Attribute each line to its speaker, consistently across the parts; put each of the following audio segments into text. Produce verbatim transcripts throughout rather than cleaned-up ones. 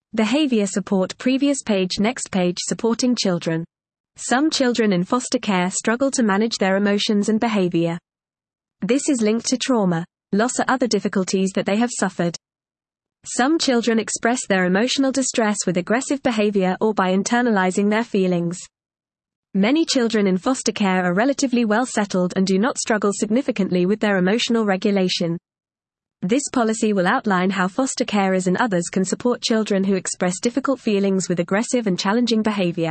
Speaker 1: Behavior support. Previous page. Next page. Supporting children. Some children in foster care struggle to manage their emotions and behavior. This is linked to trauma, loss, or other difficulties that they have suffered. Some children express their emotional distress with aggressive behavior or by internalizing their feelings. Many children in foster care are relatively well settled and do not struggle significantly with their emotional regulation. This policy will outline how foster carers and others can support children who express difficult feelings with aggressive and challenging behavior.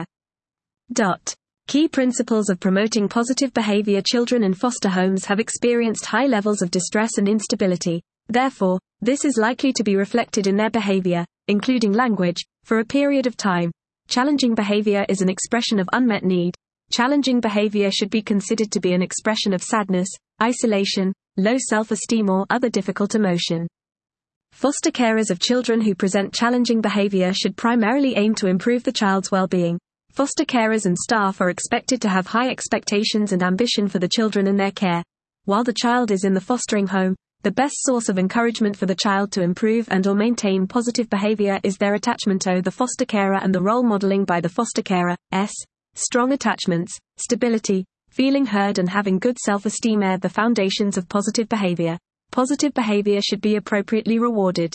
Speaker 1: Dot. Key principles of promoting positive behavior. Children in foster homes have experienced high levels of distress and instability. Therefore, this is likely to be reflected in their behavior, including language, for a period of time. Challenging behavior is an expression of unmet need. Challenging behavior should be considered to be an expression of sadness, isolation, low self-esteem, or other difficult emotion. Foster carers of children who present challenging behavior should primarily aim to improve the child's well-being. Foster carers and staff are expected to have high expectations and ambition for the children in their care. While the child is in the fostering home, the best source of encouragement for the child to improve and or maintain positive behavior is their attachment to the foster carer and the role modeling by the foster carer. S. Strong attachments, stability, feeling heard and having good self-esteem are the foundations of positive behavior. Positive behavior should be appropriately rewarded.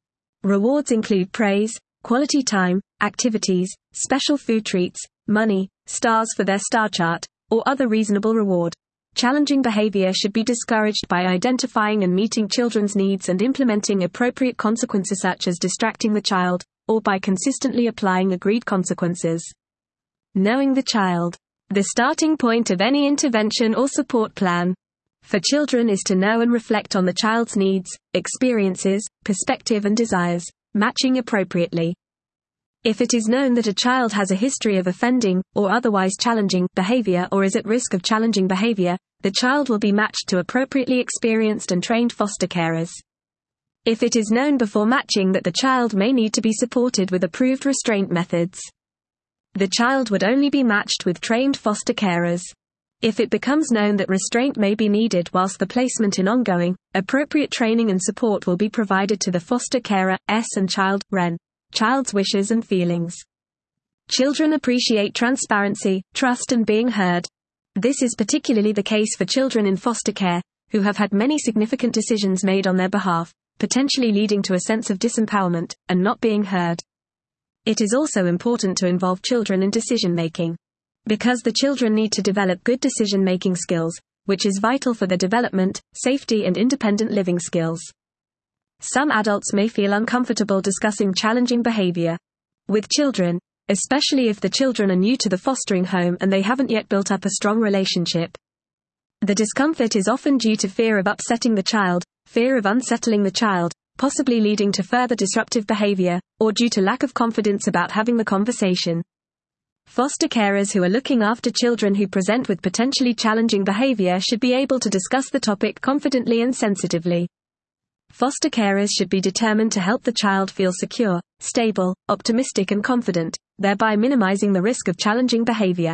Speaker 1: Rewards include praise, quality time, activities, special food treats, money, stars for their star chart, or other reasonable reward. Challenging behavior should be discouraged by identifying and meeting children's needs and implementing appropriate consequences such as distracting the child, or by consistently applying agreed consequences. Knowing the child. The starting point of any intervention or support plan for children is to know and reflect on the child's needs, experiences, perspective and desires, matching appropriately. If it is known that a child has a history of offending, or otherwise challenging, behavior or is at risk of challenging behavior, the child will be matched to appropriately experienced and trained foster carers. If it is known before matching that the child may need to be supported with approved restraint methods, the child would only be matched with trained foster carers. If it becomes known that restraint may be needed whilst the placement in ongoing, appropriate training and support will be provided to the foster carer, S and child, R E N, child's wishes and feelings. Children appreciate transparency, trust and being heard. This is particularly the case for children in foster care, who have had many significant decisions made on their behalf, potentially leading to a sense of disempowerment, and not being heard. It is also important to involve children in decision-making, because the children need to develop good decision-making skills, which is vital for their development, safety and independent living skills. Some adults may feel uncomfortable discussing challenging behavior with children, especially if the children are new to the fostering home and they haven't yet built up a strong relationship. The discomfort is often due to fear of upsetting the child, fear of unsettling the child, possibly leading to further disruptive behavior, or due to lack of confidence about having the conversation. Foster carers who are looking after children who present with potentially challenging behavior should be able to discuss the topic confidently and sensitively. Foster carers should be determined to help the child feel secure, stable, optimistic and confident, thereby minimizing the risk of challenging behavior.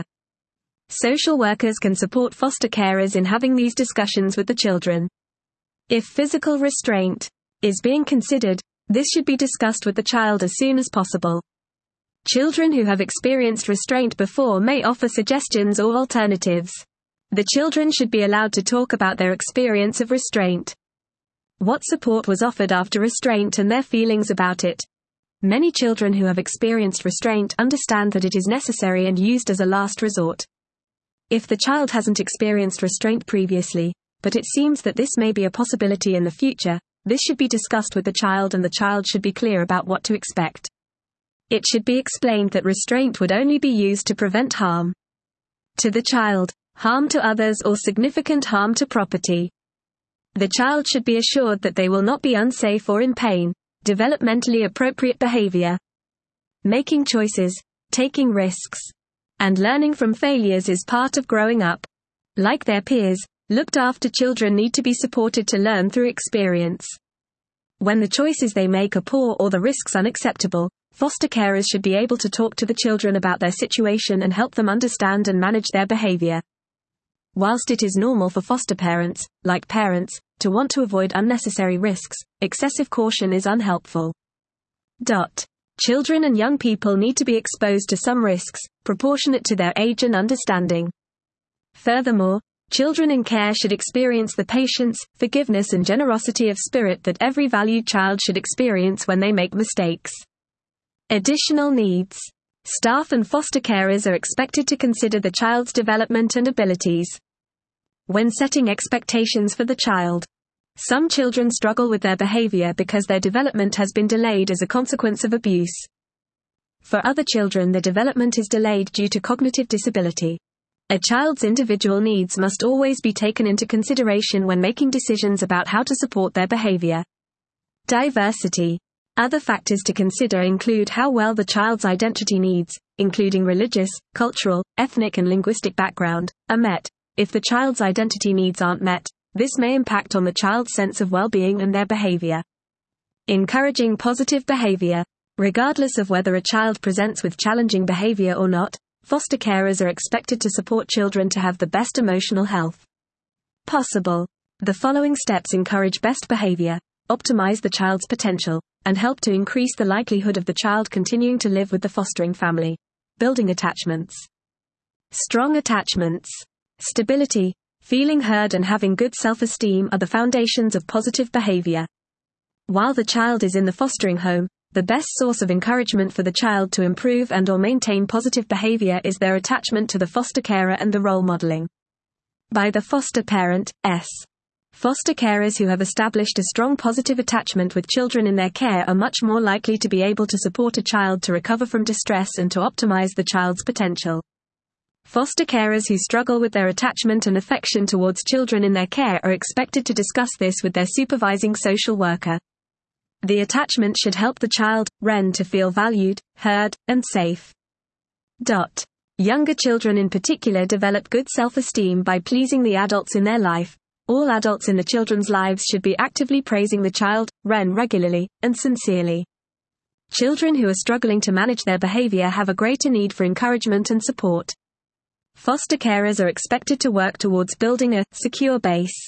Speaker 1: Social workers can support foster carers in having these discussions with the children. If physical restraint is being considered, this should be discussed with the child as soon as possible. Children who have experienced restraint before may offer suggestions or alternatives. The children should be allowed to talk about their experience of restraint. What support was offered after restraint and their feelings about it. Many children who have experienced restraint understand that it is necessary and used as a last resort. If the child hasn't experienced restraint previously, but it seems that this may be a possibility in the future, this should be discussed with the child and the child should be clear about what to expect. It should be explained that restraint would only be used to prevent harm to the child, harm to others or significant harm to property. The child should be assured that they will not be unsafe or in pain. Developmentally appropriate behavior. Making choices, taking risks, and learning from failures is part of growing up. Like their peers, looked after children need to be supported to learn through experience. When the choices they make are poor or the risks unacceptable, foster carers should be able to talk to the children about their situation and help them understand and manage their behavior. Whilst it is normal for foster parents, like parents, to want to avoid unnecessary risks, excessive caution is unhelpful. Dot. Children and young people need to be exposed to some risks, proportionate to their age and understanding. Furthermore, children in care should experience the patience, forgiveness and generosity of spirit that every valued child should experience when they make mistakes. Additional needs. Staff and foster carers are expected to consider the child's development and abilities when setting expectations for the child. Some children struggle with their behavior because their development has been delayed as a consequence of abuse. For other children, the development is delayed due to cognitive disability. A child's individual needs must always be taken into consideration when making decisions about how to support their behavior. Diversity. Other factors to consider include how well the child's identity needs, including religious, cultural, ethnic and linguistic background, are met. If the child's identity needs aren't met, this may impact on the child's sense of well-being and their behavior. Encouraging positive behavior. Regardless of whether a child presents with challenging behavior or not, foster carers are expected to support children to have the best emotional health possible. The following steps encourage best behavior, optimize the child's potential, and help to increase the likelihood of the child continuing to live with the fostering family. Building attachments. Strong attachments. Stability, feeling heard and having good self-esteem are the foundations of positive behavior. While the child is in the fostering home, the best source of encouragement for the child to improve and or maintain positive behavior is their attachment to the foster carer and the role modeling by the foster parent. S. Foster carers who have established a strong positive attachment with children in their care are much more likely to be able to support a child to recover from distress and to optimize the child's potential. Foster carers who struggle with their attachment and affection towards children in their care are expected to discuss this with their supervising social worker. The attachment should help the child, R E N, to feel valued, heard, and safe. Dot. Younger children in particular develop good self-esteem by pleasing the adults in their life. All adults in the children's lives should be actively praising the child, R E N, regularly, and sincerely. Children who are struggling to manage their behavior have a greater need for encouragement and support. Foster carers are expected to work towards building a secure base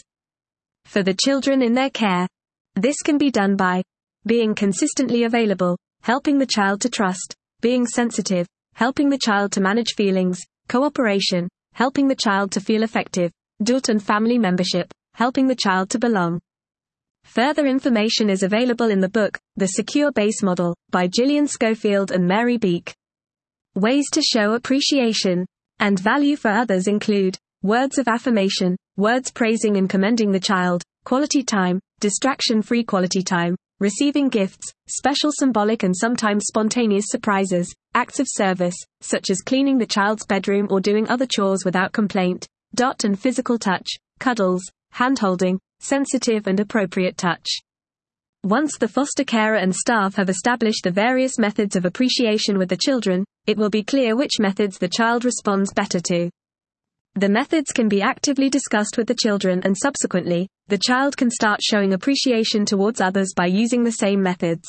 Speaker 1: for the children in their care. This can be done by being consistently available, helping the child to trust, being sensitive, helping the child to manage feelings, cooperation, helping the child to feel effective, adult and family membership, helping the child to belong. Further information is available in the book, The Secure Base Model, by Gillian Schofield and Mary Beek. Ways to show appreciation and value for others include words of affirmation, words praising and commending the child, quality time, distraction-free quality time, receiving gifts, special symbolic and sometimes spontaneous surprises, acts of service, such as cleaning the child's bedroom or doing other chores without complaint, dot and physical touch, cuddles, hand-holding, sensitive and appropriate touch. Once the foster carer and staff have established the various methods of appreciation with the children, it will be clear which methods the child responds better to. The methods can be actively discussed with the children and subsequently, the child can start showing appreciation towards others by using the same methods.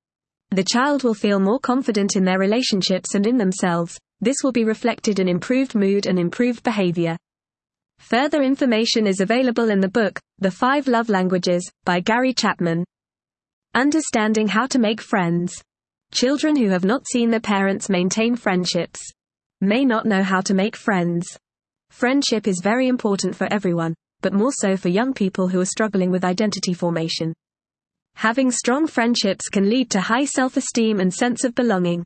Speaker 1: The child will feel more confident in their relationships and in themselves. This will be reflected in improved mood and improved behavior. Further information is available in the book, The Five Love Languages, by Gary Chapman. Understanding how to make friends. Children who have not seen their parents maintain friendships may not know how to make friends. Friendship is very important for everyone, but more so for young people who are struggling with identity formation. Having strong friendships can lead to high self-esteem and sense of belonging.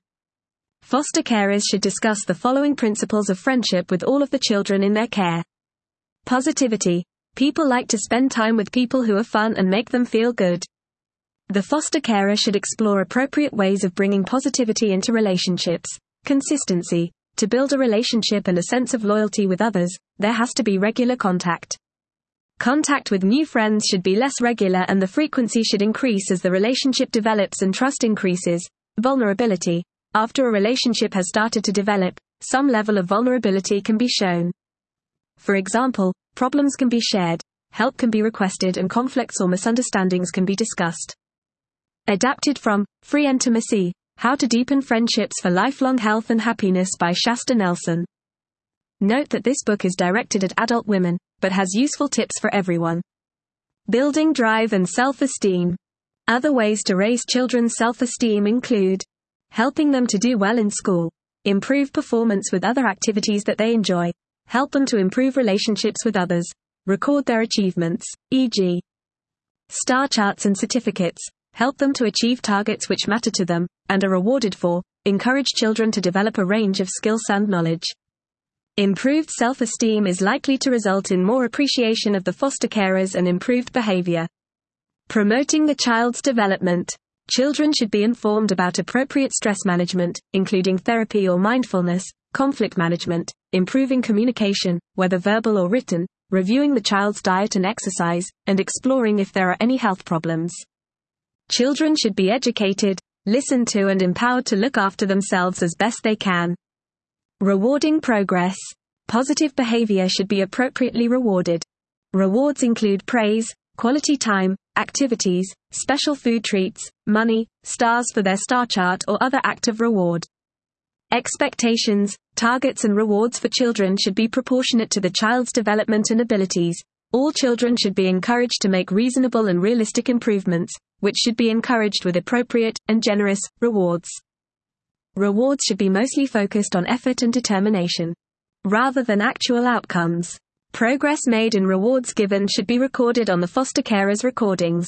Speaker 1: Foster carers should discuss the following principles of friendship with all of the children in their care. Positivity. People like to spend time with people who are fun and make them feel good. The foster carer should explore appropriate ways of bringing positivity into relationships. Consistency. To build a relationship and a sense of loyalty with others, there has to be regular contact. Contact with new friends should be less regular and the frequency should increase as the relationship develops and trust increases. Vulnerability. After a relationship has started to develop, some level of vulnerability can be shown. For example, problems can be shared, help can be requested and conflicts or misunderstandings can be discussed. Adapted from Free Intimacy, How to Deepen Friendships for Lifelong Health and Happiness by Shasta Nelson. Note that this book is directed at adult women, but has useful tips for everyone. Building drive and self-esteem. Other ways to raise children's self-esteem include helping them to do well in school, improve performance with other activities that they enjoy, help them to improve relationships with others, record their achievements, for example, star charts and certificates, help them to achieve targets which matter to them, and are rewarded for, encourage children to develop a range of skills and knowledge. Improved self-esteem is likely to result in more appreciation of the foster carers and improved behavior. Promoting the child's development. Children should be informed about appropriate stress management, including therapy or mindfulness, conflict management, improving communication, whether verbal or written, reviewing the child's diet and exercise, and exploring if there are any health problems. Children should be educated, listened to and empowered to look after themselves as best they can. Rewarding progress. Positive behavior should be appropriately rewarded. Rewards include praise, quality time, activities, special food treats, money, stars for their star chart or other act of reward. Expectations, targets and rewards for children should be proportionate to the child's development and abilities. All children should be encouraged to make reasonable and realistic improvements, which should be encouraged with appropriate and generous rewards. Rewards should be mostly focused on effort and determination, rather than actual outcomes. Progress made and rewards given should be recorded on the foster carer's recordings.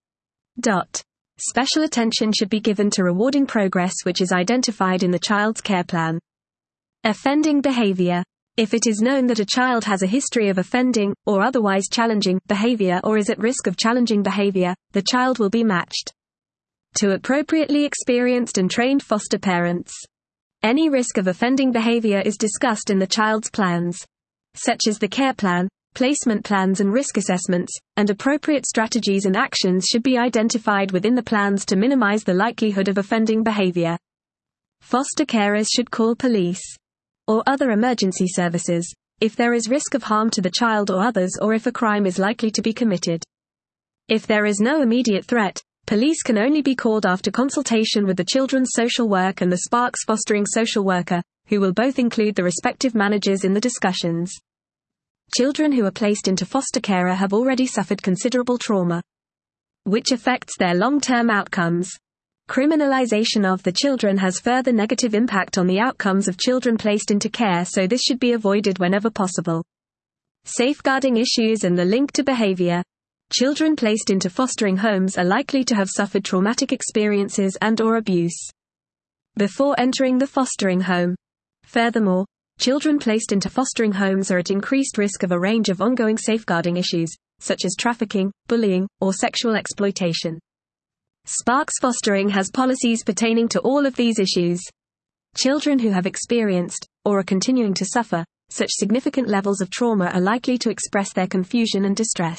Speaker 1: Dot. Special attention should be given to rewarding progress which is identified in the child's care plan. Offending behavior. If it is known that a child has a history of offending, or otherwise challenging, behavior or is at risk of challenging behavior, the child will be matched to appropriately experienced and trained foster parents. Any risk of offending behavior is discussed in the child's plans, such as the care plan, placement plans and risk assessments, and appropriate strategies and actions should be identified within the plans to minimize the likelihood of offending behavior. Foster carers should call police or other emergency services if there is risk of harm to the child or others or if a crime is likely to be committed. If there is no immediate threat, police can only be called after consultation with the children's social work and the Sparks fostering social worker, who will both include the respective managers in the discussions. Children who are placed into foster care have already suffered considerable trauma, which affects their long-term outcomes. Criminalization of the children has further negative impact on the outcomes of children placed into care, so this should be avoided whenever possible. Safeguarding issues and the link to behavior. Children placed into fostering homes are likely to have suffered traumatic experiences and or abuse before entering the fostering home. Furthermore, children placed into fostering homes are at increased risk of a range of ongoing safeguarding issues, such as trafficking, bullying, or sexual exploitation. Sparks Fostering has policies pertaining to all of these issues. Children who have experienced, or are continuing to suffer, such significant levels of trauma are likely to express their confusion and distress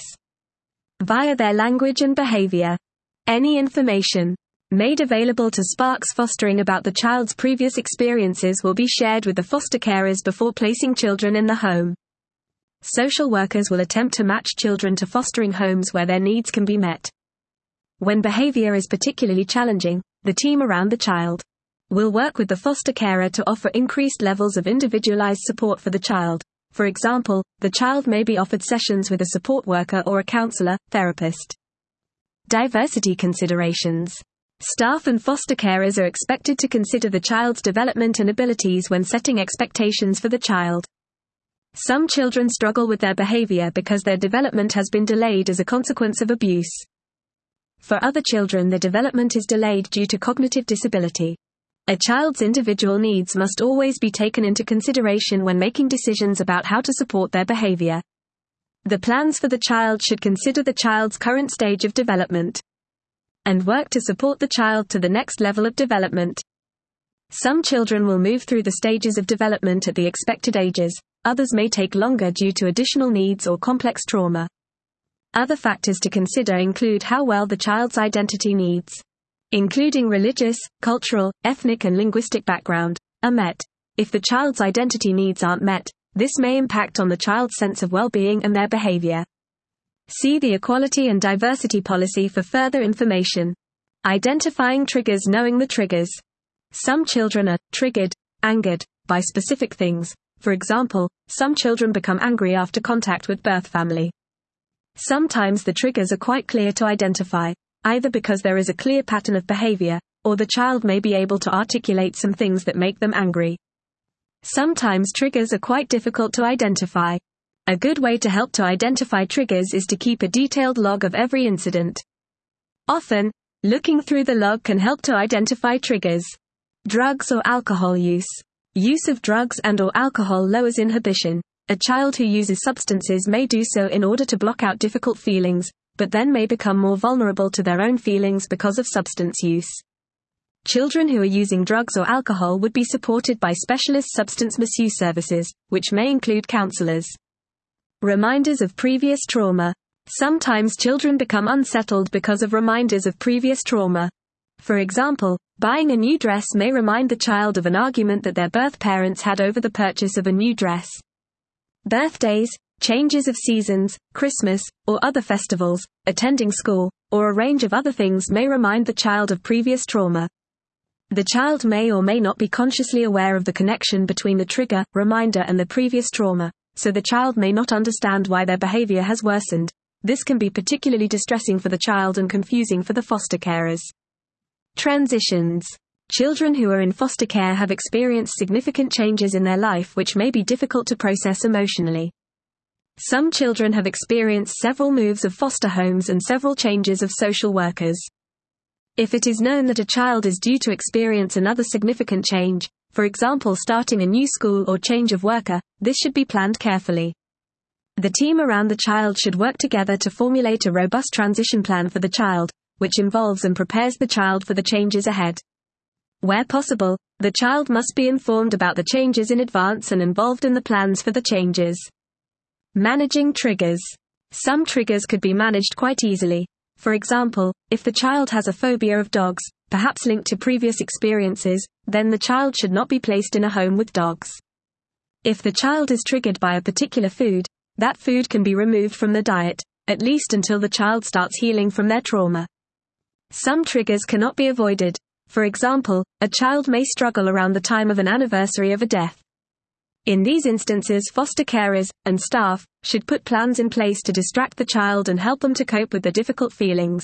Speaker 1: via their language and behavior. Any information made available to Sparks Fostering about the child's previous experiences will be shared with the foster carers before placing children in the home. Social workers will attempt to match children to fostering homes where their needs can be met. When behavior is particularly challenging, the team around the child will work with the foster carer to offer increased levels of individualized support for the child. For example, the child may be offered sessions with a support worker or a counselor, therapist. Diversity considerations. Staff and foster carers are expected to consider the child's development and abilities when setting expectations for the child. Some children struggle with their behavior because their development has been delayed as a consequence of abuse. For other children, the development is delayed due to cognitive disability. A child's individual needs must always be taken into consideration when making decisions about how to support their behavior. The plans for the child should consider the child's current stage of development and work to support the child to the next level of development. Some children will move through the stages of development at the expected ages, others may take longer due to additional needs or complex trauma. Other factors to consider include how well the child's identity needs, including religious, cultural, ethnic and linguistic background, are met. If the child's identity needs aren't met, this may impact on the child's sense of well-being and their behavior. See the Equality and Diversity Policy for further information. Identifying triggers. Knowing the triggers. Some children are triggered, angered, by specific things. For example, some children become angry after contact with birth family. Sometimes the triggers are quite clear to identify, either because there is a clear pattern of behavior, or the child may be able to articulate some things that make them angry. Sometimes triggers are quite difficult to identify. A good way to help to identify triggers is to keep a detailed log of every incident. Often, looking through the log can help to identify triggers. Drugs or alcohol use. Use of drugs and or alcohol lowers inhibition. A child who uses substances may do so in order to block out difficult feelings, but then may become more vulnerable to their own feelings because of substance use. Children who are using drugs or alcohol would be supported by specialist substance misuse services, which may include counselors. Reminders of previous trauma. Sometimes children become unsettled because of reminders of previous trauma. For example, buying a new dress may remind the child of an argument that their birth parents had over the purchase of a new dress. Birthdays, changes of seasons, Christmas, or other festivals, attending school, or a range of other things may remind the child of previous trauma. The child may or may not be consciously aware of the connection between the trigger, reminder and the previous trauma, so the child may not understand why their behavior has worsened. This can be particularly distressing for the child and confusing for the foster carers. Transitions. Children who are in foster care have experienced significant changes in their life which may be difficult to process emotionally. Some children have experienced several moves of foster homes and several changes of social workers. If it is known that a child is due to experience another significant change, for example starting a new school or change of worker, this should be planned carefully. The team around the child should work together to formulate a robust transition plan for the child, which involves and prepares the child for the changes ahead. Where possible, the child must be informed about the changes in advance and involved in the plans for the changes. Managing triggers. Some triggers could be managed quite easily. For example, if the child has a phobia of dogs, perhaps linked to previous experiences, then the child should not be placed in a home with dogs. If the child is triggered by a particular food, that food can be removed from the diet, at least until the child starts healing from their trauma. Some triggers cannot be avoided. For example, a child may struggle around the time of an anniversary of a death. In these instances, foster carers and staff should put plans in place to distract the child and help them to cope with the difficult feelings.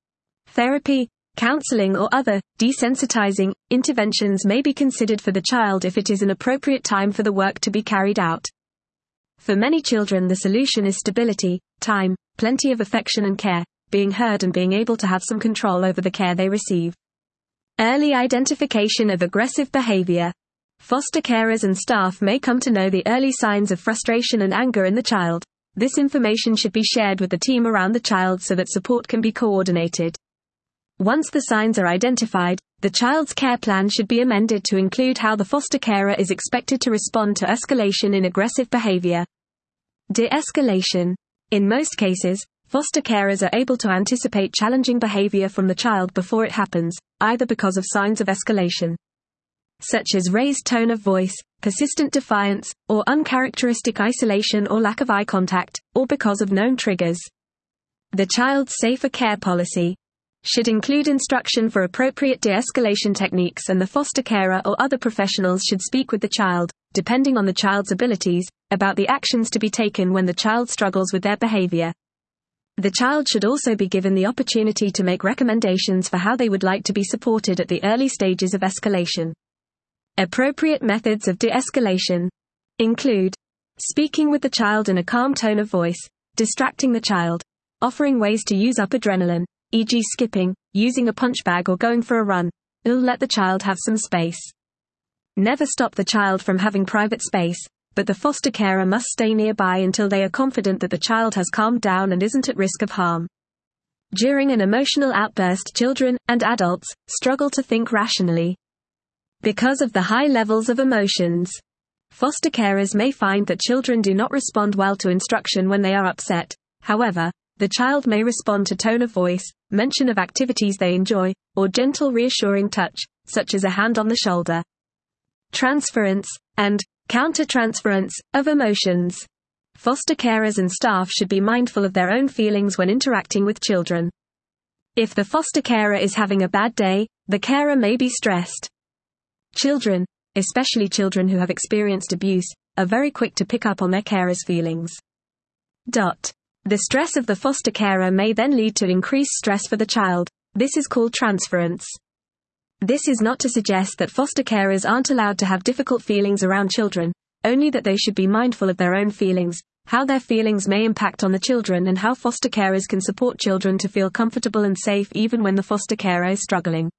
Speaker 1: Therapy, counseling or other desensitizing interventions may be considered for the child if it is an appropriate time for the work to be carried out. For many children, the solution is stability, time, plenty of affection and care, being heard and being able to have some control over the care they receive. Early identification of aggressive behavior. Foster carers and staff may come to know the early signs of frustration and anger in the child. This information should be shared with the team around the child so that support can be coordinated. Once the signs are identified, the child's care plan should be amended to include how the foster carer is expected to respond to escalation in aggressive behavior. De-escalation. In most cases, foster carers are able to anticipate challenging behavior from the child before it happens, either because of signs of escalation, such as raised tone of voice, persistent defiance, or uncharacteristic isolation or lack of eye contact, or because of known triggers. The child's safer care policy should include instruction for appropriate de-escalation techniques, and the foster carer or other professionals should speak with the child, depending on the child's abilities, about the actions to be taken when the child struggles with their behavior. The child should also be given the opportunity to make recommendations for how they would like to be supported at the early stages of escalation. Appropriate methods of de-escalation include speaking with the child in a calm tone of voice, distracting the child, offering ways to use up adrenaline, for example skipping, using a punch bag or going for a run. It'll let the child have some space. Never stop the child from having private space, but the foster carer must stay nearby until they are confident that the child has calmed down and isn't at risk of harm. During an emotional outburst, children and adults struggle to think rationally because of the high levels of emotions. Foster carers may find that children do not respond well to instruction when they are upset. However, the child may respond to tone of voice, mention of activities they enjoy, or gentle reassuring touch, such as a hand on the shoulder. Transference and counter-transference of emotions. Foster carers and staff should be mindful of their own feelings when interacting with children. If the foster carer is having a bad day, the carer may be stressed. Children, especially children who have experienced abuse, are very quick to pick up on their carer's feelings. Dot. The stress of the foster carer may then lead to increased stress for the child. This is called transference. This is not to suggest that foster carers aren't allowed to have difficult feelings around children, only that they should be mindful of their own feelings, how their feelings may impact on the children, and how foster carers can support children to feel comfortable and safe even when the foster carer is struggling.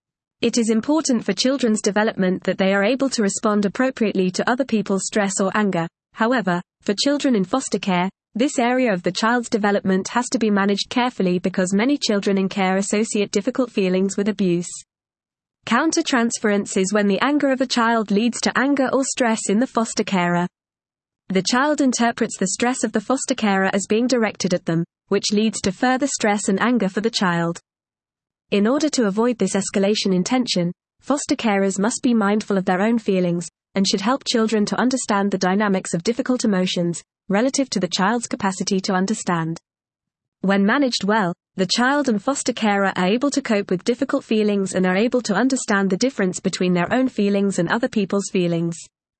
Speaker 1: It is important for children's development that they are able to respond appropriately to other people's stress or anger. However, for children in foster care, this area of the child's development has to be managed carefully because many children in care associate difficult feelings with abuse. Countertransference is when the anger of a child leads to anger or stress in the foster carer. The child interprets the stress of the foster carer as being directed at them, which leads to further stress and anger for the child. In order to avoid this escalation in tension, foster carers must be mindful of their own feelings, and should help children to understand the dynamics of difficult emotions, relative to the child's capacity to understand. When managed well, the child and foster carer are able to cope with difficult feelings and are able to understand the difference between their own feelings and other people's feelings.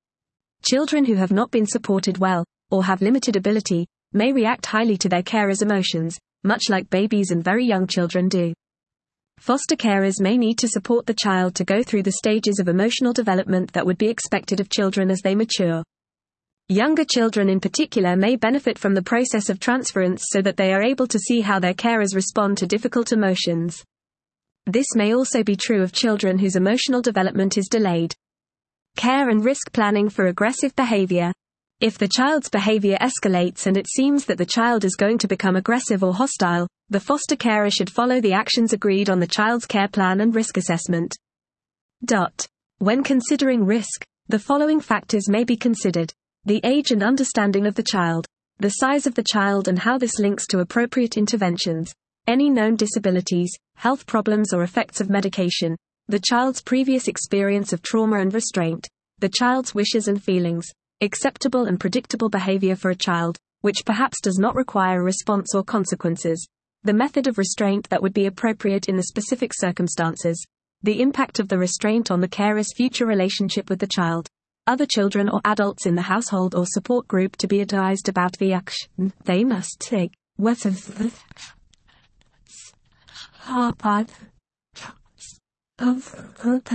Speaker 1: Children who have not been supported well, or have limited ability, may react highly to their carer's emotions, much like babies and very young children do. Foster carers may need to support the child to go through the stages of emotional development that would be expected of children as they mature. Younger children in particular may benefit from the process of transference so that they are able to see how their carers respond to difficult emotions. This may also be true of children whose emotional development is delayed. Care and risk planning for aggressive behavior. If the child's behavior escalates and it seems that the child is going to become aggressive or hostile, the foster carer should follow the actions agreed on the child's care plan and risk assessment. Dot. When considering risk, the following factors may be considered: the age and understanding of the child, the size of the child and how this links to appropriate interventions, any known disabilities, health problems or effects of medication, the child's previous experience of trauma and restraint, the child's wishes and feelings, acceptable and predictable behavior for a child, which perhaps does not require a response or consequences, the method of restraint that would be appropriate in the specific circumstances, the impact of the restraint on the carer's future relationship with the child, other children or adults in the household or support group to be advised about the action they must take. What is the part of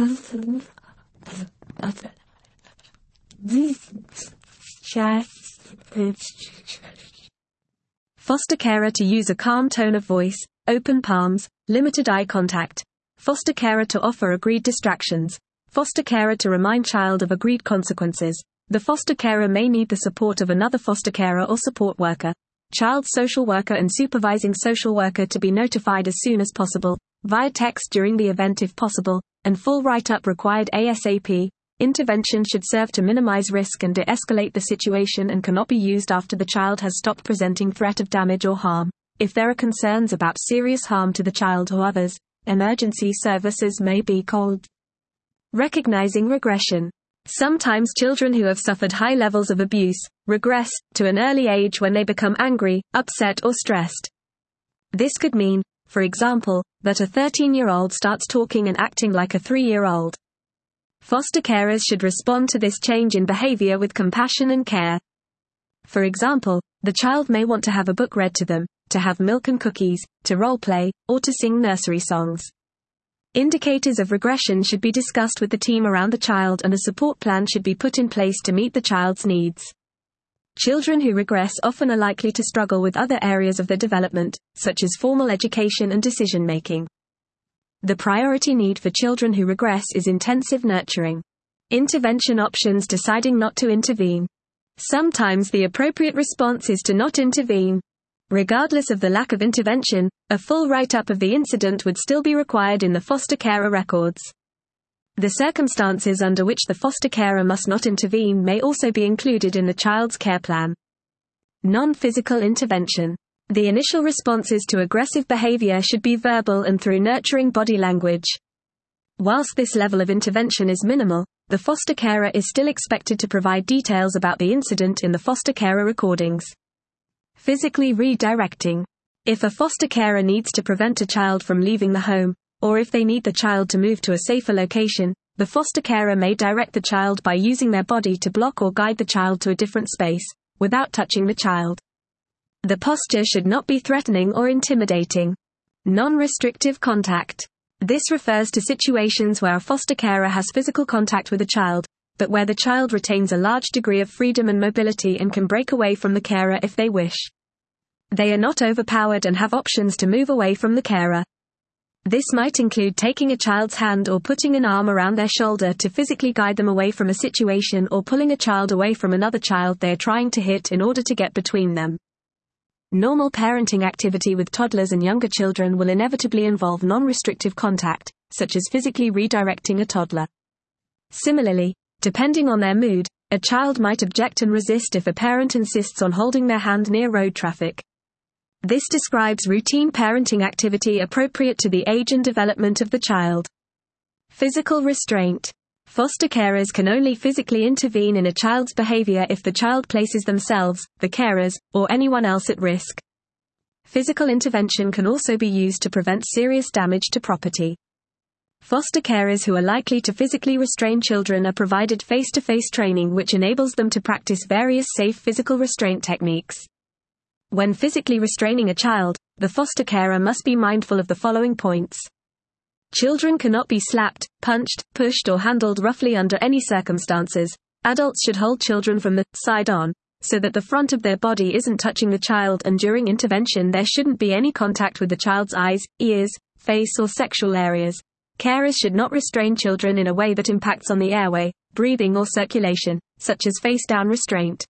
Speaker 1: foster carer to use a calm tone of voice, open palms, limited eye contact. Foster carer to offer agreed distractions. Foster carer to remind child of agreed consequences. The foster carer may need the support of another foster carer or support worker. Child social worker and supervising social worker to be notified as soon as possible, via text during the event if possible, and full write-up required ASAP. Intervention should serve to minimize risk and de-escalate the situation and cannot be used after the child has stopped presenting threat of damage or harm. If there are concerns about serious harm to the child or others, emergency services may be called. Recognizing regression. Sometimes children who have suffered high levels of abuse regress to an early age when they become angry, upset or stressed. This could mean, for example, that a thirteen-year-old starts talking and acting like a three-year-old. Foster carers should respond to this change in behavior with compassion and care. For example, the child may want to have a book read to them, to have milk and cookies, to role play, or to sing nursery songs. Indicators of regression should be discussed with the team around the child and a support plan should be put in place to meet the child's needs. Children who regress often are likely to struggle with other areas of their development, such as formal education and decision-making. The priority need for children who regress is intensive nurturing. Intervention options: deciding not to intervene. Sometimes the appropriate response is to not intervene. Regardless of the lack of intervention, a full write-up of the incident would still be required in the foster carer records. The circumstances under which the foster carer must not intervene may also be included in the child's care plan. Non-physical intervention. The initial responses to aggressive behavior should be verbal and through nurturing body language. Whilst this level of intervention is minimal, the foster carer is still expected to provide details about the incident in the foster carer recordings. Physically redirecting. If a foster carer needs to prevent a child from leaving the home, or if they need the child to move to a safer location, the foster carer may direct the child by using their body to block or guide the child to a different space, without touching the child. The posture should not be threatening or intimidating. Non-restrictive contact. This refers to situations where a foster carer has physical contact with a child, but where the child retains a large degree of freedom and mobility and can break away from the carer if they wish. They are not overpowered and have options to move away from the carer. This might include taking a child's hand or putting an arm around their shoulder to physically guide them away from a situation, or pulling a child away from another child they are trying to hit in order to get between them. Normal parenting activity with toddlers and younger children will inevitably involve non-restrictive contact, such as physically redirecting a toddler. Similarly, depending on their mood, a child might object and resist if a parent insists on holding their hand near road traffic. This describes routine parenting activity appropriate to the age and development of the child. Physical restraint. Foster carers can only physically intervene in a child's behavior if the child places themselves, the carers, or anyone else at risk. Physical intervention can also be used to prevent serious damage to property. Foster carers who are likely to physically restrain children are provided face-to-face training which enables them to practice various safe physical restraint techniques. When physically restraining a child, the foster carer must be mindful of the following points. Children cannot be slapped, punched, pushed or handled roughly under any circumstances. Adults should hold children from the side on, so that the front of their body isn't touching the child, and during intervention there shouldn't be any contact with the child's eyes, ears, face or sexual areas. Carers should not restrain children in a way that impacts on the airway, breathing or circulation, such as face-down restraint.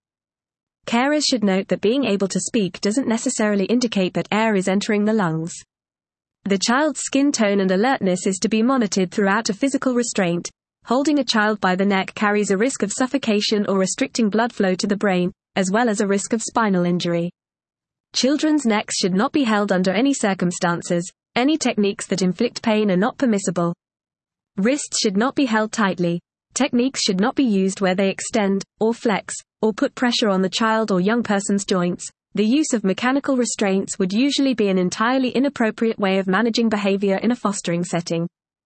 Speaker 1: Carers should note that being able to speak doesn't necessarily indicate that air is entering the lungs. The child's skin tone and alertness is to be monitored throughout a physical restraint. Holding a child by the neck carries a risk of suffocation or restricting blood flow to the brain, as well as a risk of spinal injury. Children's necks should not be held under any circumstances. Any techniques that inflict pain are not permissible. Wrists should not be held tightly. Techniques should not be used where they extend, or flex, or put pressure on the child or young person's joints. The use of mechanical restraints would usually be an entirely inappropriate way of managing behavior in a fostering setting.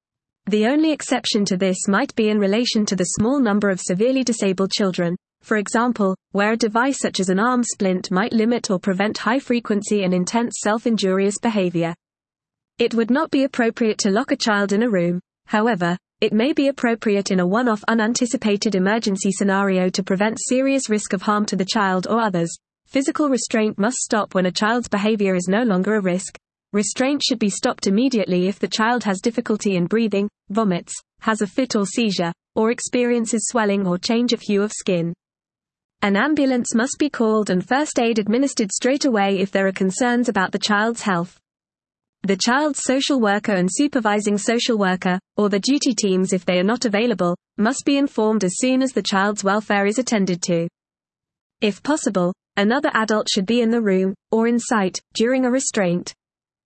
Speaker 1: The only exception to this might be in relation to the small number of severely disabled children, for example, where a device such as an arm splint might limit or prevent high-frequency and intense self-injurious behavior. It would not be appropriate to lock a child in a room. However, it may be appropriate in a one-off unanticipated emergency scenario to prevent serious risk of harm to the child or others. Physical restraint must stop when a child's behavior is no longer a risk. Restraint should be stopped immediately if the child has difficulty in breathing, vomits, has a fit or seizure, or experiences swelling or change of hue of skin. An ambulance must be called and first aid administered straight away if there are concerns about the child's health. The child's social worker and supervising social worker, or the duty teams if they are not available, must be informed as soon as the child's welfare is attended to. If possible, another adult should be in the room, or in sight, during a restraint.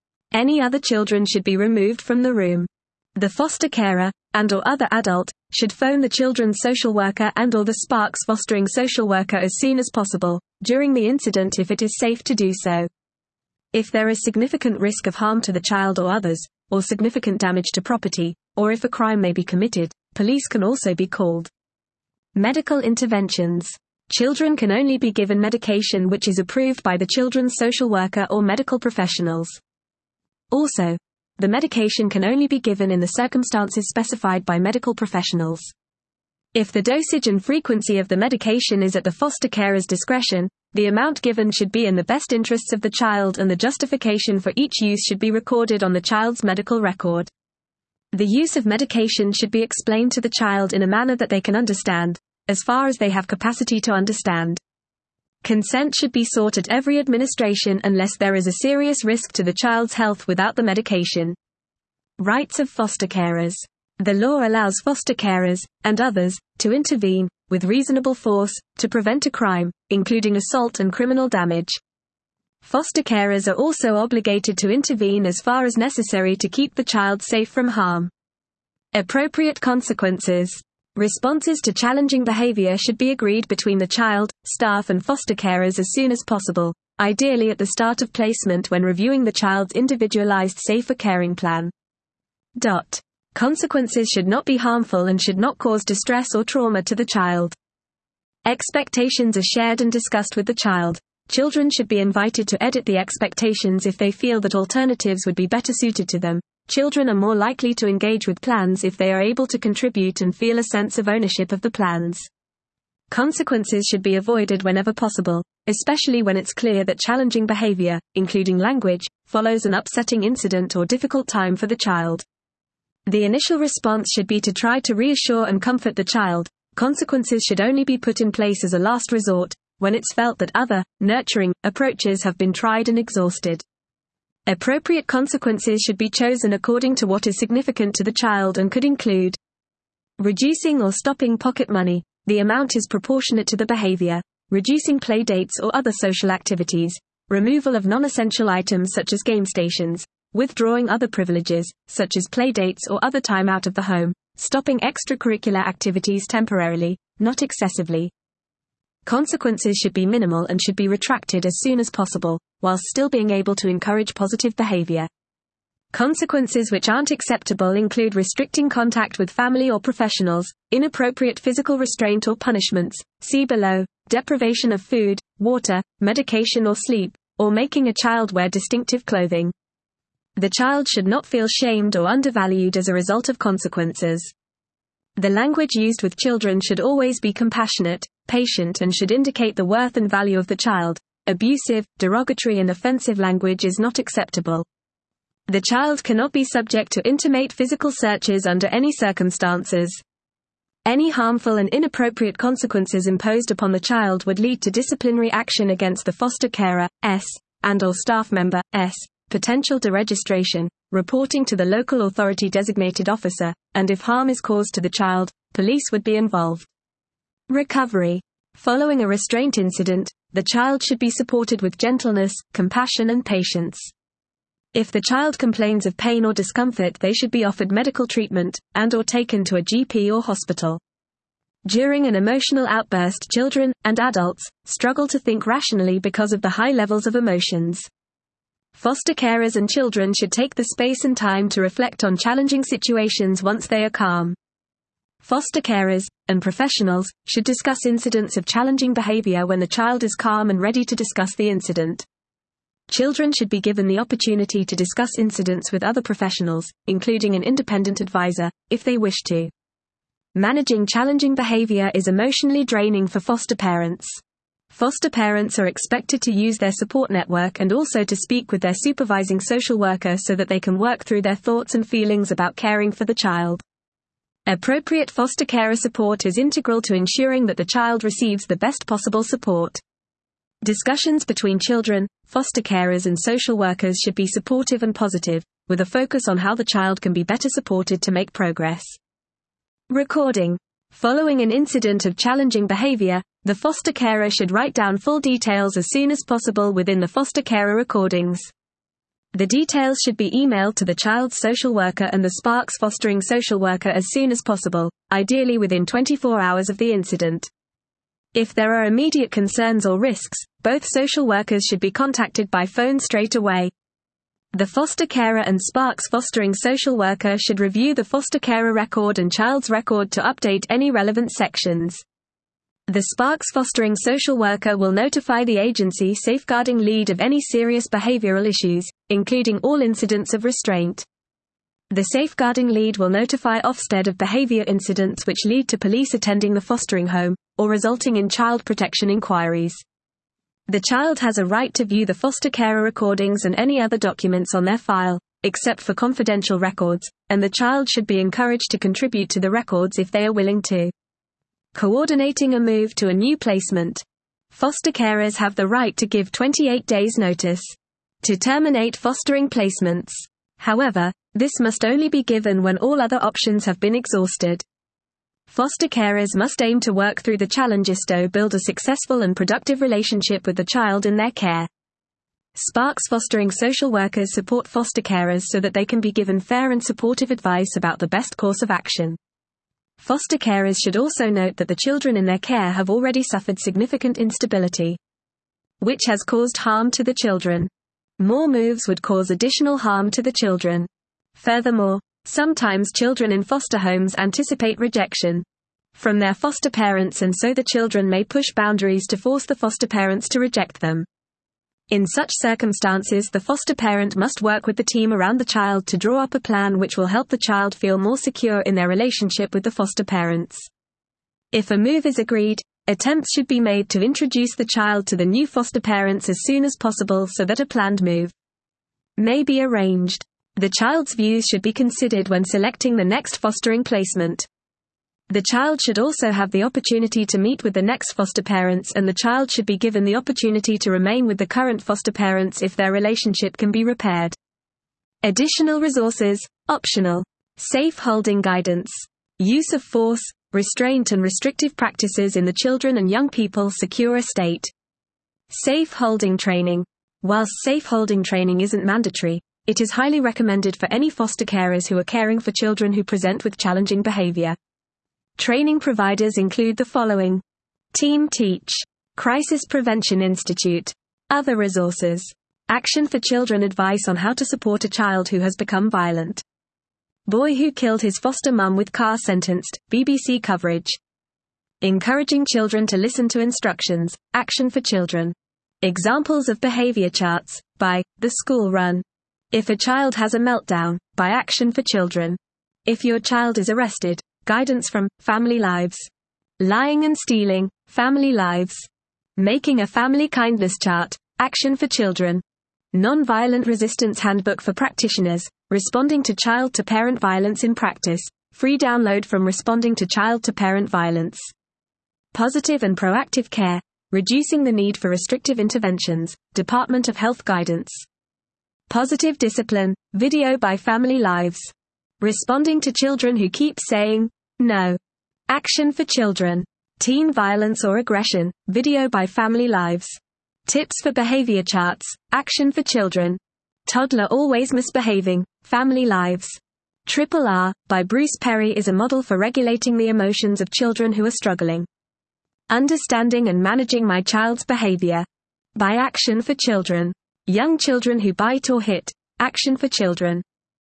Speaker 1: Any other children should be removed from the room. The foster carer, and or other adult, should phone the children's social worker and or the Sparks fostering social worker as soon as possible, during the incident if it is safe to do so. If there is significant risk of harm to the child or others, or significant damage to property, or if a crime may be committed, police can also be called. Medical interventions. Children can only be given medication which is approved by the children's social worker or medical professionals. Also, the medication can only be given in the circumstances specified by medical professionals. If the dosage and frequency of the medication is at the foster carer's discretion, the amount given should be in the best interests of the child and the justification for each use should be recorded on the child's medical record. The use of medication should be explained to the child in a manner that they can understand, as far as they have capacity to understand. Consent should be sought at every administration unless there is a serious risk to the child's health without the medication. Rights of foster carers. The law allows foster carers, and others, to intervene, with reasonable force, to prevent a crime, including assault and criminal damage. Foster carers are also obligated to intervene as far as necessary to keep the child safe from harm. Appropriate consequences. Responses to challenging behavior should be agreed between the child, staff and foster carers as soon as possible, ideally at the start of placement when reviewing the child's individualized safer caring plan. Dot. Consequences should not be harmful and should not cause distress or trauma to the child. Expectations are shared and discussed with the child. Children should be invited to edit the expectations if they feel that alternatives would be better suited to them. children are more likely to engage with plans if they are able to contribute and feel a sense of ownership of the plans. Consequences should be avoided whenever possible, especially when it's clear that challenging behavior, including language, follows an upsetting incident or difficult time for the child. The initial response should be to try to reassure and comfort the child. Consequences should only be put in place as a last resort, when it's felt that other, nurturing, approaches have been tried and exhausted. Appropriate consequences should be chosen according to what is significant to the child and could include reducing or stopping pocket money. The amount is proportionate to the behavior. Reducing play dates or other social activities. Removal of non-essential items such as game stations. Withdrawing other privileges, such as play dates or other time out of the home. Stopping extracurricular activities temporarily, not excessively. Consequences should be minimal and should be retracted as soon as possible, whilst still being able to encourage positive behavior. Consequences which aren't acceptable include restricting contact with family or professionals, inappropriate physical restraint or punishments, see below, deprivation of food, water, medication or sleep, or making a child wear distinctive clothing. The child should not feel shamed or undervalued as a result of consequences. The language used with children should always be compassionate, patient, and should indicate the worth and value of the child. Abusive, derogatory, and offensive language is not acceptable. The child cannot be subject to intimate physical searches under any circumstances. Any harmful and inappropriate consequences imposed upon the child would lead to disciplinary action against the foster carer, S, and or staff member, S, potential deregistration, reporting to the local authority designated officer, and if harm is caused to the child, police would be involved. Recovery. Following a restraint incident, the child should be supported with gentleness, compassion, and patience. If the child complains of pain or discomfort, they should be offered medical treatment, and or taken to a G P or hospital. During an emotional outburst, children, and adults, struggle to think rationally because of the high levels of emotions. Foster carers and children should take the space and time to reflect on challenging situations once they are calm. Foster carers, and professionals, should discuss incidents of challenging behavior when the child is calm and ready to discuss the incident. Children should be given the opportunity to discuss incidents with other professionals, including an independent advisor, if they wish to. Managing challenging behavior is emotionally draining for foster parents. Foster parents are expected to use their support network and also to speak with their supervising social worker so that they can work through their thoughts and feelings about caring for the child. Appropriate foster carer support is integral to ensuring that the child receives the best possible support. Discussions between children, foster carers, and social workers should be supportive and positive, with a focus on how the child can be better supported to make progress. Recording. Following an incident of challenging behavior, the foster carer should write down full details as soon as possible within the foster carer recordings. The details should be emailed to the child's social worker and the Sparks fostering social worker as soon as possible, ideally within twenty-four hours of the incident. If there are immediate concerns or risks, both social workers should be contacted by phone straight away. The foster carer and Sparks fostering social worker should review the foster carer record and child's record to update any relevant sections. The Sparks fostering social worker will notify the agency safeguarding lead of any serious behavioral issues, including all incidents of restraint. The safeguarding lead will notify Ofsted of behavior incidents which lead to police attending the fostering home, or resulting in child protection inquiries. The child has a right to view the foster carer recordings and any other documents on their file, except for confidential records, and the child should be encouraged to contribute to the records if they are willing to. Coordinating a move to a new placement. Foster carers have the right to give twenty-eight days notice to terminate fostering placements. However, this must only be given when all other options have been exhausted. Foster carers must aim to work through the challenges to build a successful and productive relationship with the child in their care. Sparks fostering social workers support foster carers so that they can be given fair and supportive advice about the best course of action. Foster carers should also note that the children in their care have already suffered significant instability, which has caused harm to the children. More moves would cause additional harm to the children. Furthermore, sometimes children in foster homes anticipate rejection from their foster parents, and so the children may push boundaries to force the foster parents to reject them. In such circumstances, the foster parent must work with the team around the child to draw up a plan which will help the child feel more secure in their relationship with the foster parents. If a move is agreed, attempts should be made to introduce the child to the new foster parents as soon as possible so that a planned move may be arranged. The child's views should be considered when selecting the next fostering placement. The child should also have the opportunity to meet with the next foster parents, and the child should be given the opportunity to remain with the current foster parents if their relationship can be repaired. Additional resources, optional. Safe holding guidance. Use of force, restraint and restrictive practices in the children and young people secure estate. Safe holding training. Whilst safe holding training isn't mandatory, it is highly recommended for any foster carers who are caring for children who present with challenging behavior. Training providers include the following: Team Teach, Crisis Prevention Institute. Other resources: Action for Children advice on how to support a child who has become violent. Boy who killed his foster mum with car sentenced, B B C coverage. Encouraging children to listen to instructions, Action for Children. Examples of behavior charts, by The School Run. If a child has a meltdown, by Action for Children. If your child is arrested, guidance from Family Lives. Lying and stealing, Family Lives. Making a family kindness chart, Action for Children. Non-Violent Resistance Handbook for Practitioners, Responding to Child-to-Parent Violence in Practice, free download from Responding to Child-to-Parent Violence. Positive and Proactive Care, Reducing the Need for Restrictive Interventions, Department of Health Guidance. Positive Discipline, video by Family Lives. Responding to Children Who Keep Saying No, Action for Children. Teen Violence or Aggression, video by Family Lives. Tips for Behavior Charts, Action for Children. Toddler Always Misbehaving, Family Lives. Triple R, by Bruce Perry is a model for regulating the emotions of children who are struggling. Understanding and Managing My Child's Behavior, by Action for Children. Young Children Who Bite or Hit, Action for Children.